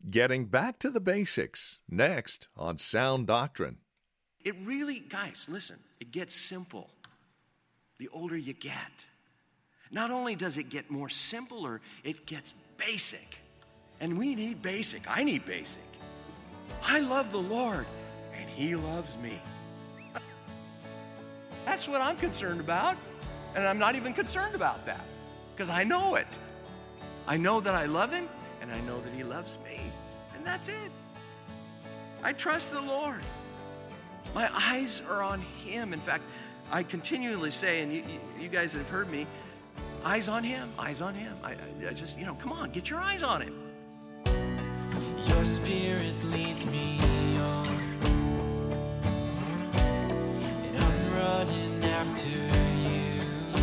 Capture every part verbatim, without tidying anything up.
Getting back to the basics, next on Sound Doctrine. It really, guys, listen, it gets simple the older you get. Not only does it get more simpler, it gets basic. And we need basic. I need basic. I love the Lord, and He loves me. That's what I'm concerned about. And I'm not even concerned about that because I know it. I know that I love Him, and I know that He loves me. And that's it. I trust the Lord. My eyes are on Him. In fact, I continually say, and you, you guys have heard me, eyes on Him, eyes on Him. I, I just, you know, come on, get your eyes on Him. Your Spirit leads me on, and I'm running after you.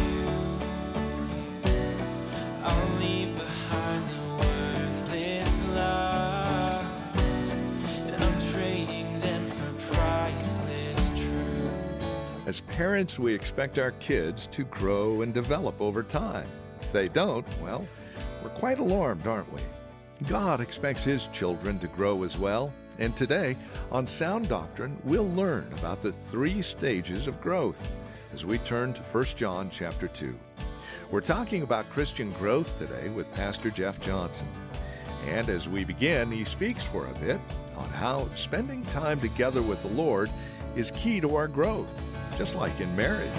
I'll leave behind the worthless lies, and I'm trading them for priceless truth. As parents, we expect our kids to grow and develop over time. If they don't, well, we're quite alarmed, aren't we? God expects His children to grow as well. And today, on Sound Doctrine, we'll learn about the three stages of growth as we turn to First John chapter two. We're talking about Christian growth today with Pastor Jeff Johnson. And as we begin, he speaks for a bit on how spending time together with the Lord is key to our growth, just like in marriage.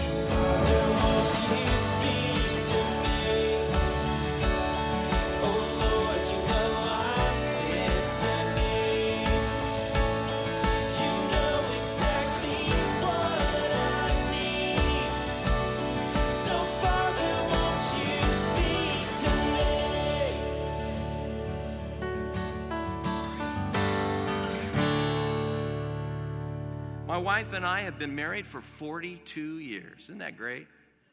My wife and I have been married for forty-two years. Isn't that great?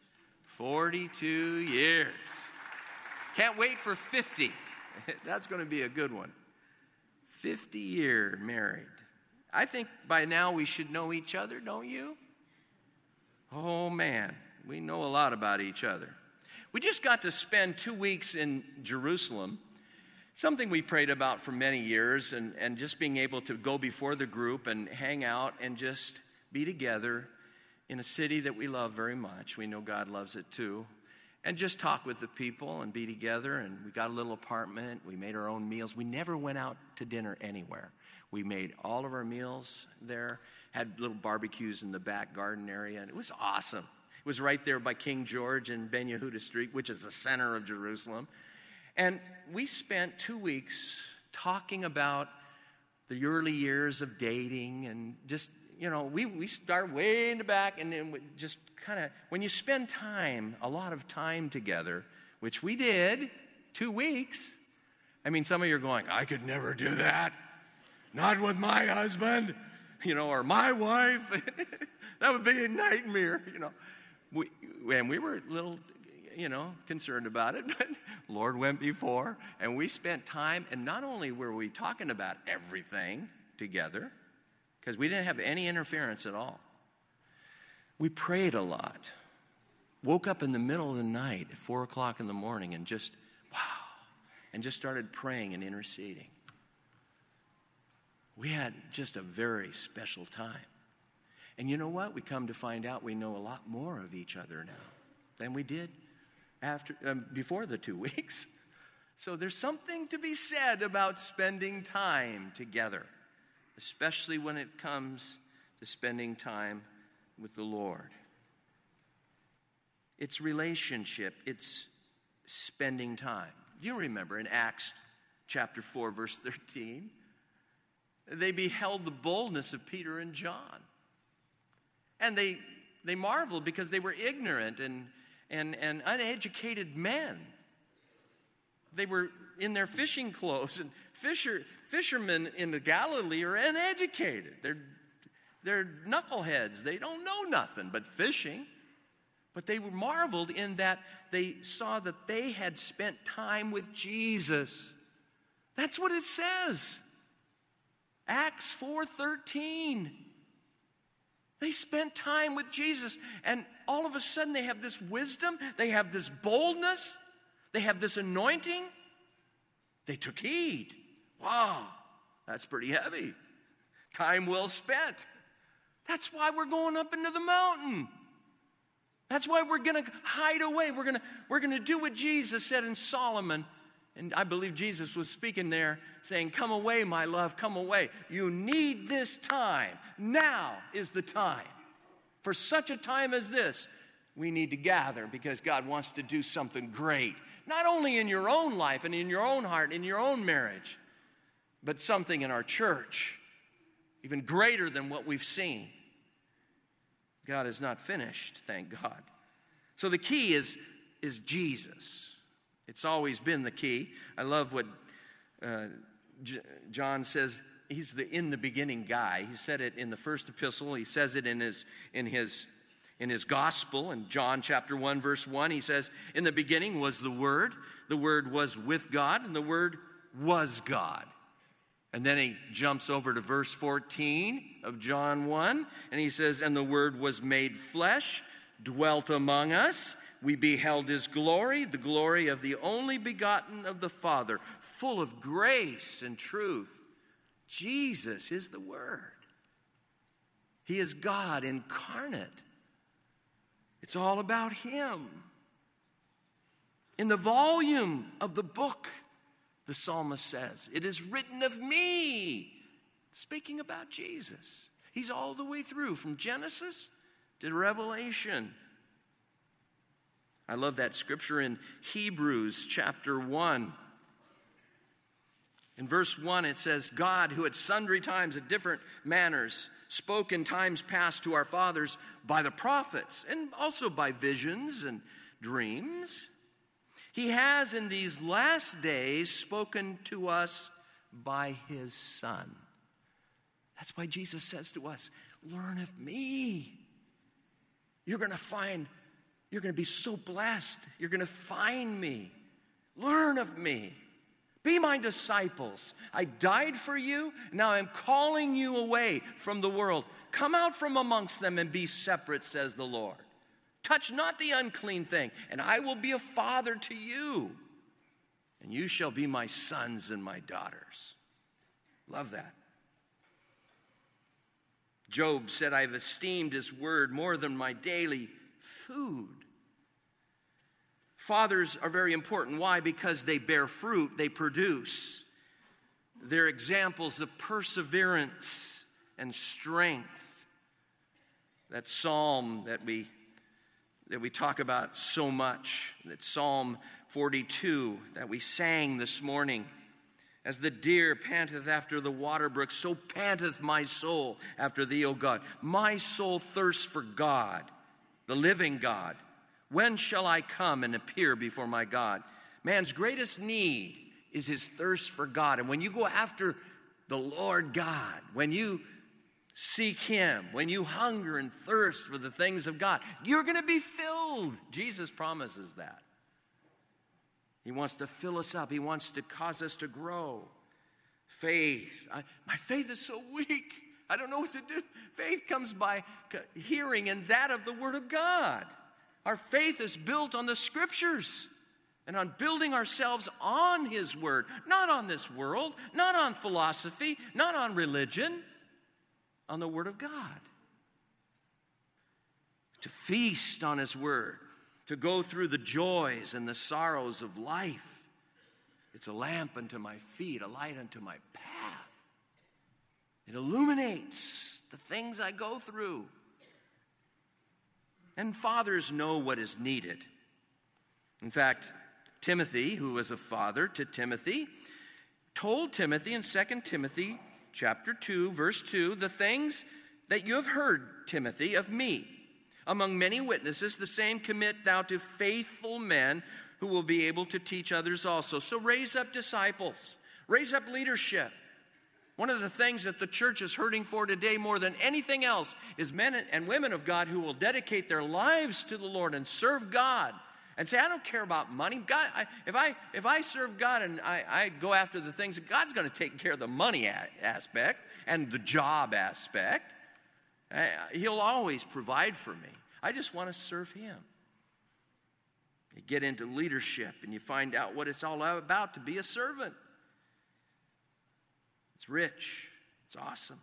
forty-two years. Can't wait for fifty. That's going to be a good one. fifty year married. I think by now we should know each other, don't you? Oh man, we know a lot about each other. We just got to spend two weeks in Jerusalem. Something we prayed about for many years, and, and just being able to go before the group and hang out and just be together in a city that we love very much. We know God loves it too. And just talk with the people and be together. And we got a little apartment. We made our own meals. We never went out to dinner anywhere. We made all of our meals there, had little barbecues in the back garden area, and it was awesome. It was right there by King George and Ben Yehuda Street, which is the center of Jerusalem. And we spent two weeks talking about the early years of dating and just, you know, we, we start way in the back and then we just kind of, when you spend time, a lot of time together, which we did, two weeks. I mean, some of you are going, I could never do that. Not with my husband, you know, or my wife. That would be a nightmare, you know. We, and we were a little, you know, concerned about it, but Lord went before, and we spent time, and not only were we talking about everything together, because we didn't have any interference at all, we prayed a lot. Woke up in the middle of the night at four o'clock in the morning and just, wow, and just started praying and interceding. We had just a very special time. And you know what? We come to find out we know a lot more of each other now than we did after um, before the two weeks. So there's something to be said about spending time together, especially when it comes to spending time with the Lord. It's relationship. It's spending time. Do you remember in Acts chapter four, verse thirteen? They beheld the boldness of Peter and John. And they they marveled because they were ignorant and, and, and uneducated men. They were in their fishing clothes, and fisher, fishermen in the Galilee are uneducated. They're, they're knuckleheads. They don't know nothing but fishing. But they were marveled in that they saw that they had spent time with Jesus. That's what it says. Acts four thirteen. They spent time with Jesus, and all of a sudden they have this wisdom, they have this boldness, they have this anointing. They took heed. Wow, that's pretty heavy. Time well spent. That's why we're going up into the mountain. That's why we're going to hide away. We're going to we're going to do what Jesus said in Solomon. And I believe Jesus was speaking there saying, come away, my love, come away. You need this time. Now is the time. For such a time as this, we need to gather because God wants to do something great. Not only in your own life and in your own heart, in your own marriage, but something in our church, even greater than what we've seen. God is not finished, thank God. So the key is, is Jesus. It's always been the key. I love what uh, J- John says. He's the in the beginning guy. He said it in the first epistle. He says it in his in his in his gospel. In John chapter one, verse one, he says, in the beginning was the Word. The Word was with God, and the Word was God. And then he jumps over to verse fourteen of John one, and he says, and the Word was made flesh, dwelt among us. We beheld his glory, the glory of the only begotten of the Father, full of grace and truth. Jesus is the Word. He is God incarnate. It's all about him. In the volume of the book, the psalmist says, it is written of me, speaking about Jesus. He's all the way through, from Genesis to Revelation. I love that scripture in Hebrews chapter one. In verse one, it says, God, who at sundry times, at different manners, spoke in times past to our fathers by the prophets, and also by visions and dreams, he has in these last days spoken to us by his Son. That's why Jesus says to us, learn of me. You're going to find You're going to be so blessed. You're going to find me. Learn of me. Be my disciples. I died for you. Now I'm calling you away from the world. Come out from amongst them and be separate, says the Lord. Touch not the unclean thing, and I will be a father to you. And you shall be my sons and my daughters. Love that. Job said, I've esteemed his word more than my daily food. Fathers are very important. Why? Because they bear fruit, they produce. They're examples of perseverance and strength. That psalm that we that we talk about so much, that Psalm forty-two that we sang this morning. As the deer panteth after the water brook, so panteth my soul after thee, O God. My soul thirsts for God, the living God. When shall I come and appear before my God? Man's greatest need is his thirst for God. And when you go after the Lord God, when you seek him, when you hunger and thirst for the things of God, you're going to be filled. Jesus promises that. He wants to fill us up. He wants to cause us to grow. Faith. I, my faith is so weak. I don't know what to do. Faith comes by hearing, and that of the Word of God. Our faith is built on the Scriptures and on building ourselves on His Word, not on this world, not on philosophy, not on religion, on the Word of God. To feast on His Word, to go through the joys and the sorrows of life. It's a lamp unto my feet, a light unto my path. It illuminates the things I go through. And fathers know what is needed. In fact, Timothy, who was a father to Timothy, told Timothy in Second Timothy chapter two, verse two, the things that you have heard, Timothy, of me. Among many witnesses, the same commit thou to faithful men who will be able to teach others also. So raise up disciples. Raise up leadership. One of the things that the church is hurting for today more than anything else is men and women of God who will dedicate their lives to the Lord and serve God and say, I don't care about money. God, I, if I if I serve God and I, I go after the things, God's going to take care of the money a- aspect and the job aspect. Uh, he'll always provide for me. I just want to serve Him. You get into leadership and you find out what it's all about to be a servant. It's rich. It's awesome.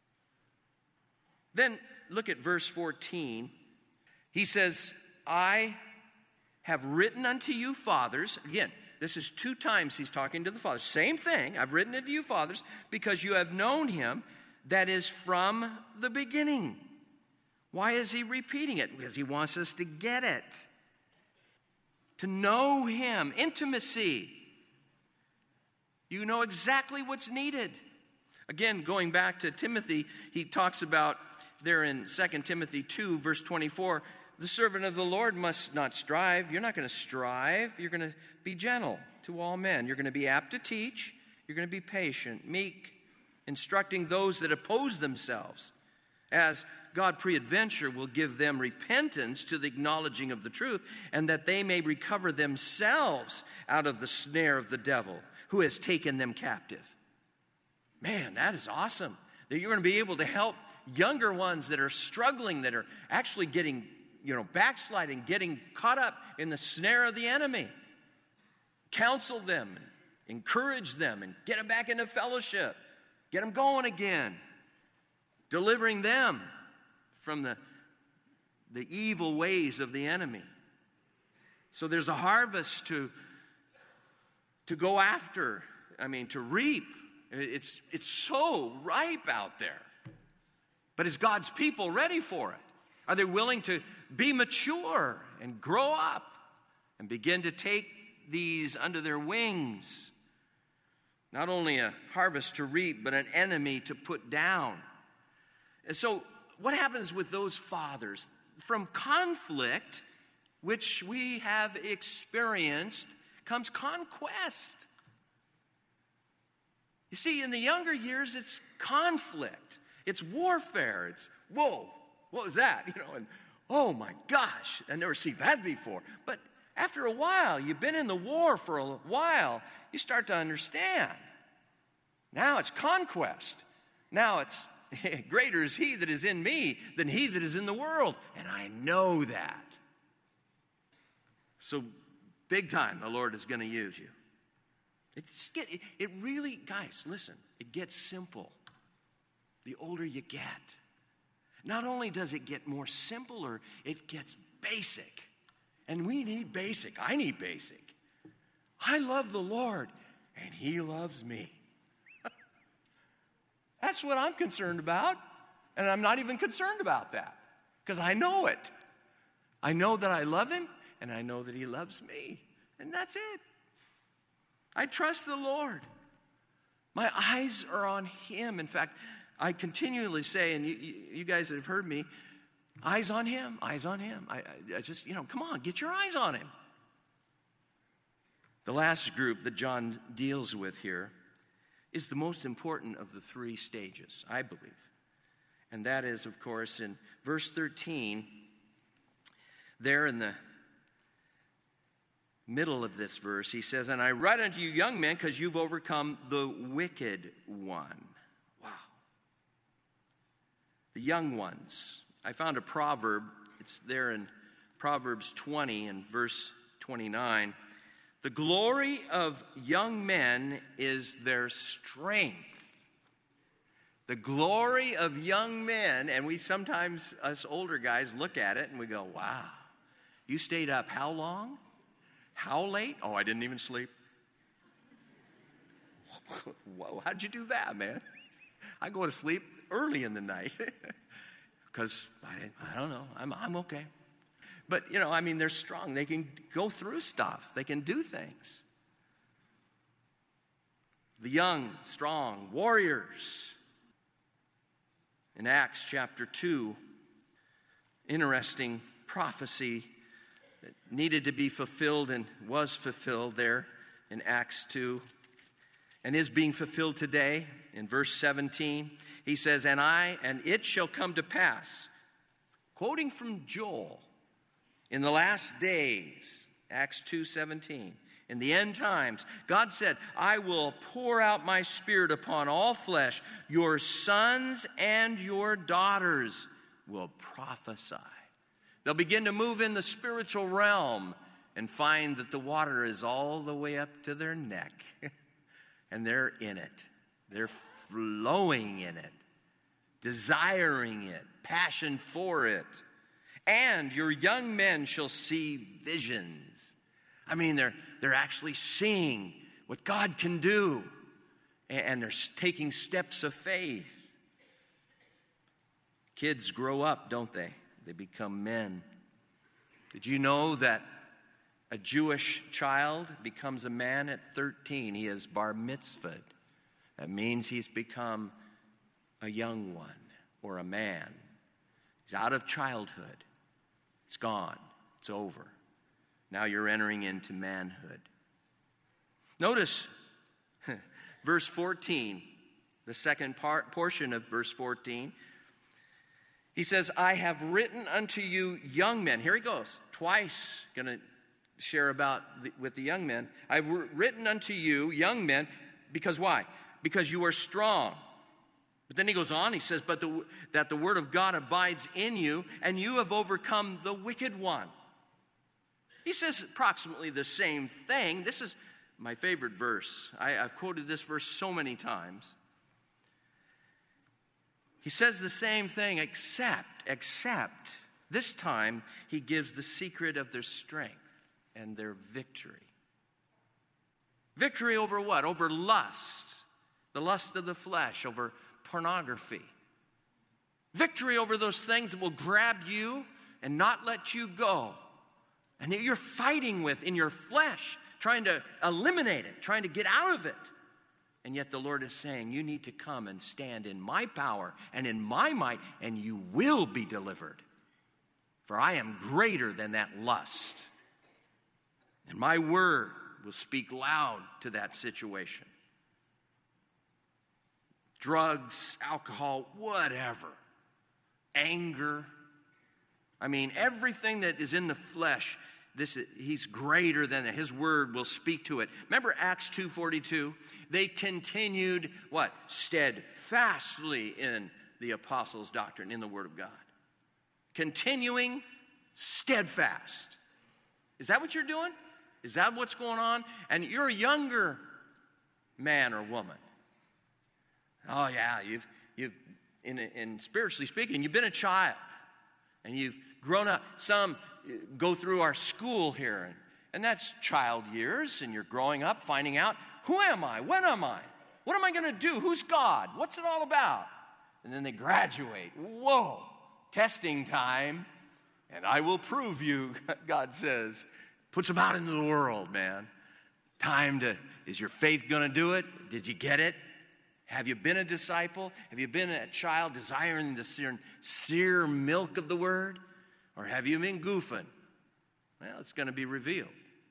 Then look at verse fourteen. He says, I have written unto you, fathers. Again, this is two times he's talking to the fathers. Same thing. I've written unto you, fathers, because you have known him that is from the beginning. Why is he repeating it? Because he wants us to get it. To know him. Intimacy. You know exactly what's needed. Again, going back to Timothy, he talks about there in Second Timothy two, verse twenty-four, the servant of the Lord must not strive. You're not going to strive. You're going to be gentle to all men. You're going to be apt to teach. You're going to be patient, meek, instructing those that oppose themselves, as God peradventure will give them repentance to the acknowledging of the truth, and that they may recover themselves out of the snare of the devil, who has taken them captive. Man, that is awesome. That you're going to be able to help younger ones that are struggling, that are actually getting, you know, backsliding, getting caught up in the snare of the enemy. Counsel them, and encourage them, and get them back into fellowship. Get them going again. Delivering them from the, the evil ways of the enemy. So there's a harvest to, to go after, I mean, to reap. It's, it's so ripe out there. But is God's people ready for it? Are they willing to be mature and grow up and begin to take these under their wings? Not only a harvest to reap, but an enemy to put down. And so what happens with those fathers? From conflict, which we have experienced, comes conquest. You see, in the younger years, it's conflict. It's warfare. It's, whoa, what was that? You know, and oh my gosh, I've never seen that before. But after a while, you've been in the war for a while, you start to understand. Now it's conquest. Now it's greater is he that is in me than he that is in the world. And I know that. So big time the Lord is going to use you. It's get, it, it really, guys, listen, it gets simple. The older you get. Not only does it get more simpler, it gets basic. And we need basic. I need basic. I love the Lord, and he loves me. That's what I'm concerned about. And I'm not even concerned about that. Because I know it. I know that I love him, and I know that he loves me. And that's it. I trust the Lord. My eyes are on him. In fact, I continually say, and you, you guys that have heard me, eyes on him, eyes on him. I, I just, you know, come on, get your eyes on him. The last group that John deals with here is the most important of the three stages, I believe. And that is, of course, in verse thirteen, there in the middle of this verse, he says, and I write unto you young men because you've overcome the wicked one. Wow. The young ones. I found a proverb. It's there in Proverbs twenty and verse twenty-nine. The glory of young men is their strength. The glory of young men, and we sometimes, us older guys, look at it and we go, wow, you stayed up how long? How late? Oh, I didn't even sleep. How'd you do that, man? I go to sleep early in the night because I, I don't know, I'm, I'm okay. But, you know, I mean, they're strong. They can go through stuff. They can do things. The young, strong warriors. In Acts chapter two, interesting prophecy that needed to be fulfilled and was fulfilled there in Acts two and is being fulfilled today. In verse seventeen, he says, and I, and it shall come to pass, quoting from Joel, in the last days, Acts two seventeen, in the end times, God said, I will pour out my spirit upon all flesh. Your sons and your daughters will prophesy. They'll begin to move in the spiritual realm and find that the water is all the way up to their neck. And they're in it. They're overflowing in it, desiring it, passion for it. And your young men shall see visions. I mean, they're, they're actually seeing what God can do, and they're taking steps of faith. Kids grow up, don't they? They become men. Did you know that a Jewish child becomes a man at thirteen? He is bar mitzvahed. That means he's become a young one or a man. He's out of childhood. It's gone. It's over. Now you're entering into manhood. Notice verse fourteen, the second part, portion of verse fourteen. He says, I have written unto you young men. Here he goes, twice going to share about the, with the young men. I've written unto you young men, because why? Because you are strong. But then he goes on, he says, but the, that the word of God abides in you, and you have overcome the wicked one. He says approximately the same thing. This is my favorite verse. I, I've quoted this verse so many times. He says the same thing, except, except, this time he gives the secret of their strength and their victory. Victory over what? Over lust, the lust of the flesh, over pornography. Victory over those things that will grab you and not let you go. And that you're fighting with in your flesh, trying to eliminate it, trying to get out of it. And yet the Lord is saying, you need to come and stand in my power and in my might, and you will be delivered. For I am greater than that lust. And my word will speak loud to that situation. Drugs, alcohol, whatever. Anger. I mean, everything that is in the flesh, this he's greater than it. His word will speak to it. Remember Acts two forty-two? They continued, what? Steadfastly in the apostles' doctrine, in the word of God. Continuing steadfast. Is that what you're doing? Is that what's going on? And you're a younger man or woman. Oh yeah, you've you've in, in spiritually speaking, you've been a child, and you've grown up. Some go through our school here, and, and that's child years, and you're growing up, finding out, who am I? When am I? What am I going to do? Who's God? What's it all about? And then they graduate. Whoa, testing time, and I will prove you, God says. Puts them out into the world, man. Time to, is your faith going to do it? Did you get it? Have you been a disciple? Have you been a child desiring the sear, sear milk of the word? Or have you been goofing? Well, it's going to be revealed.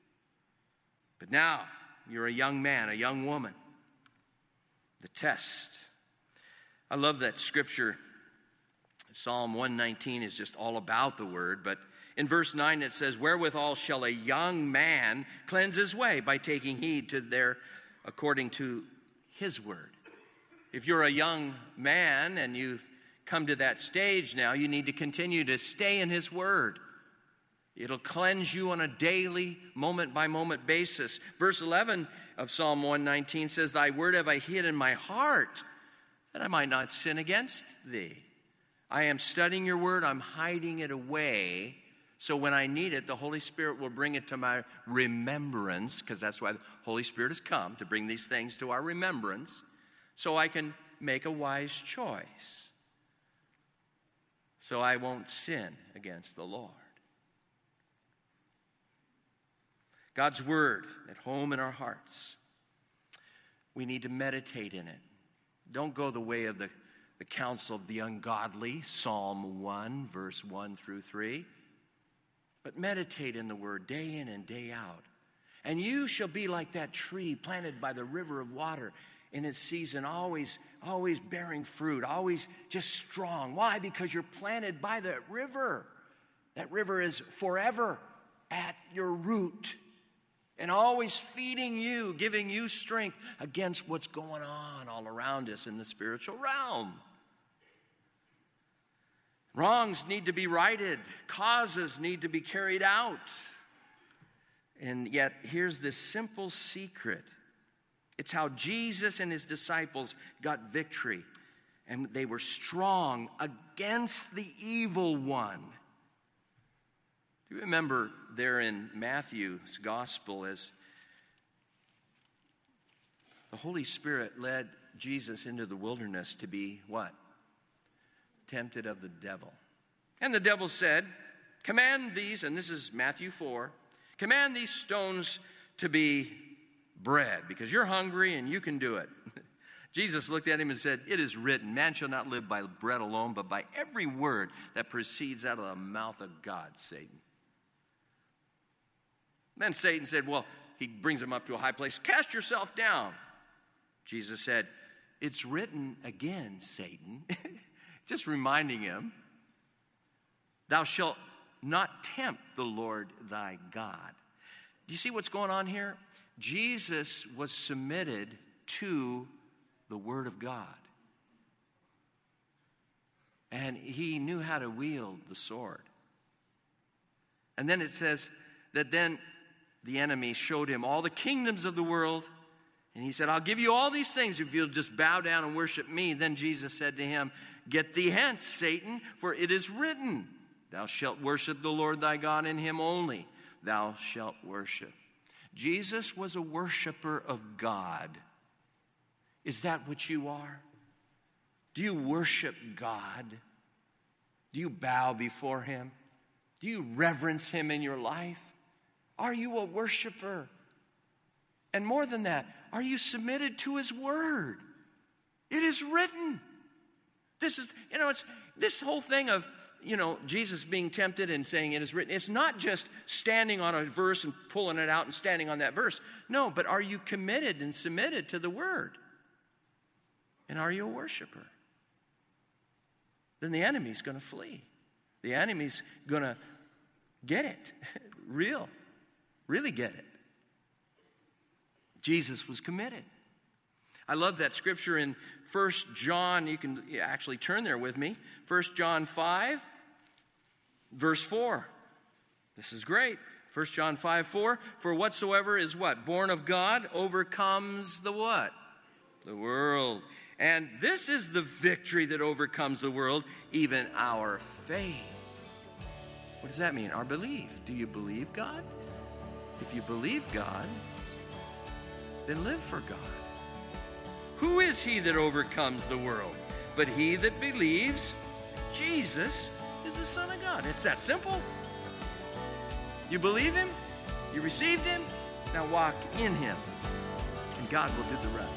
But now, you're a young man, a young woman. The test. I love that scripture. Psalm one nineteen is just all about the word. But in verse nine it says, wherewithal shall a young man cleanse his way? By taking heed to their, according to his word. If you're a young man and you've come to that stage now, you need to continue to stay in his word. It'll cleanse you on a daily, moment-by-moment basis. Verse eleven of Psalm one nineteen says, thy word have I hid in my heart, that I might not sin against thee. I am studying your word, I'm hiding it away, so when I need it, the Holy Spirit will bring it to my remembrance, because that's why the Holy Spirit has come, to bring these things to our remembrance, so I can make a wise choice. So I won't sin against the Lord. God's word at home in our hearts. We need to meditate in it. Don't go the way of the, the counsel of the ungodly, Psalm one, verse one through three. But meditate in the word day in and day out. And you shall be like that tree planted by the river of water in its season, always, always bearing fruit, always just strong. Why? Because you're planted by that river. That river is forever at your root and always feeding you, giving you strength against what's going on all around us in the spiritual realm. Wrongs need to be righted. Causes need to be carried out. And yet, here's this simple secret. It's how Jesus and his disciples got victory, and they were strong against the evil one. Do you remember there in Matthew's gospel as the Holy Spirit led Jesus into the wilderness to be what? Tempted of the devil. And the devil said, command these, and this is Matthew four, command these stones to be bread, because you're hungry and you can do it. Jesus looked at him and said, it is written, man shall not live by bread alone, but by every word that proceeds out of the mouth of God, Satan. Then Satan said, well, he brings him up to a high place, cast yourself down. Jesus said, it's written again, Satan, just reminding him, thou shalt not tempt the Lord thy God. Do you see what's going on here? Jesus was submitted to the Word of God. And he knew how to wield the sword. And then it says that then the enemy showed him all the kingdoms of the world. And he said, I'll give you all these things if you'll just bow down and worship me. Then Jesus said to him, get thee hence, Satan, for it is written, thou shalt worship the Lord thy God, in him only thou shalt worship. Jesus was a worshiper of God. Is that what you are? Do you worship God? Do you bow before him? Do you reverence him in your life? Are you a worshiper? And more than that, are you submitted to his word? It is written. This is, you know, it's this whole thing of, you know, Jesus being tempted and saying it is written. It's not just standing on a verse and pulling it out and standing on that verse. No, but are you committed and submitted to the word? And are you a worshiper? Then the enemy's going to flee. The enemy's going to get it. Real. Really get it. Jesus was committed. I love that scripture in First John. You can actually turn there with me. First John five, verse four. This is great. First John five, four. For whatsoever is what? Born of God overcomes the what? The world. And this is the victory that overcomes the world, even our faith. What does that mean? Our belief. Do you believe God? If you believe God, then live for God. Who is he that overcomes the world? But he that believes Jesus is the Son of God. It's that simple. You believe him, you received him, now walk in him, and God will do the rest.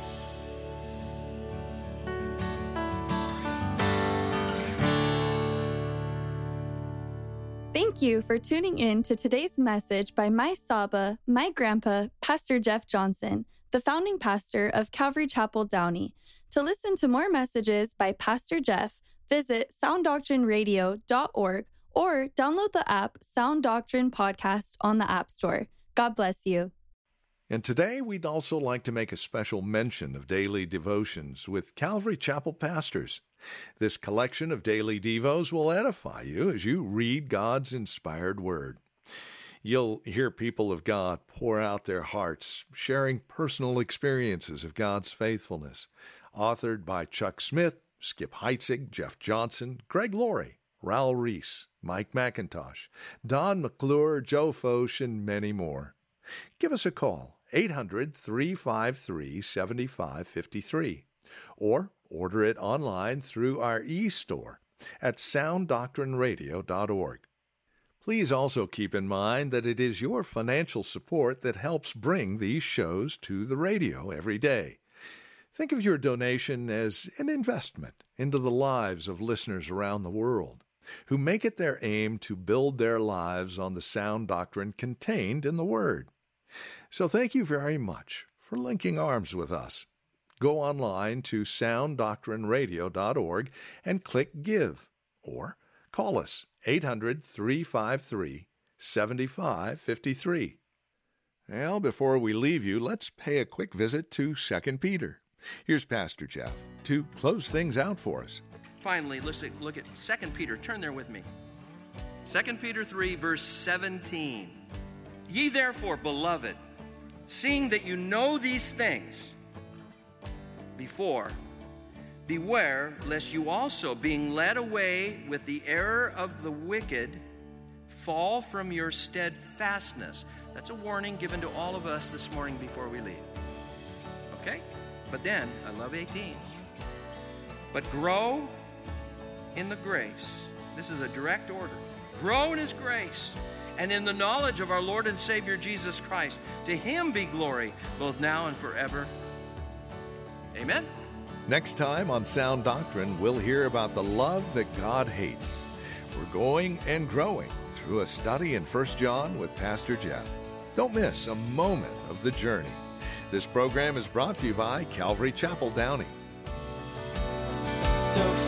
Thank you for tuning in to today's message by my Saba, my grandpa, Pastor Jeff Johnson, the founding pastor of Calvary Chapel Downey. To listen to more messages by Pastor Jeff, visit sound doctrine radio dot org or download the app Sound Doctrine Podcast on the App Store. God bless you. And today we'd also like to make a special mention of daily devotions with Calvary Chapel pastors. This collection of daily devos will edify you as you read God's inspired word. You'll hear people of God pour out their hearts, sharing personal experiences of God's faithfulness. Authored by Chuck Smith, Skip Heitzig, Jeff Johnson, Greg Laurie, Raul Reese, Mike McIntosh, Don McClure, Joe Foch, and many more. Give us a call, eight hundred, three five three, seven five five three, or order it online through our e-store at sound doctrine radio dot org. Please also keep in mind that it is your financial support that helps bring these shows to the radio every day. Think of your donation as an investment into the lives of listeners around the world who make it their aim to build their lives on the sound doctrine contained in the Word. So thank you very much for linking arms with us. Go online to sound doctrine radio dot org and click Give, or call us eight hundred, three five three, seven five five three. Well, before we leave you, let's pay a quick visit to Second Peter. Here's Pastor Jeff to close things out for us. Finally, let's look at Second Peter. Turn there with me. Second Peter three, verse seventeen. Ye therefore, beloved, seeing that you know these things, before, beware lest you also, being led away with the error of the wicked, fall from your steadfastness. That's a warning given to all of us this morning before we leave. Okay? But then, I love eighteen. But grow in the grace. This is a direct order. Grow in His grace and in the knowledge of our Lord and Savior Jesus Christ. To Him be glory, both now and forever. Amen? Next time on Sound Doctrine, we'll hear about the love that God hates. We're going and growing through a study in First John with Pastor Jeff. Don't miss a moment of the journey. This program is brought to you by Calvary Chapel Downey. So